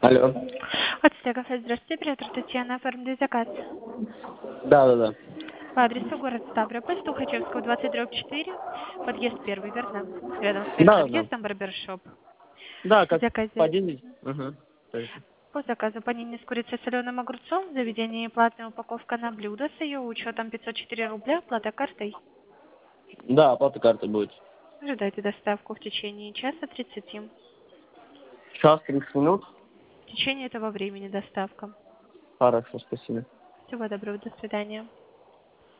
Алло. Отстегов, здравствуйте, оператор Татьяна, оформили заказ. Да. По адресу город Ставрополь, Тухачевского, 20/4, подъезд первый, верно? Рядом с первым Да. въездом барбершоп. Да, В как по заказе, 11. Угу. по заказу панини с курицей соленым огурцом, в заведении платная упаковка на блюдо с ее учетом 504 рубля, плата картой. Да, оплата карты будет. Ожидайте доставку в течение часа 30. Час 30 минут. В течение этого времени доставка. Хорошо, спасибо. Всего доброго, до свидания.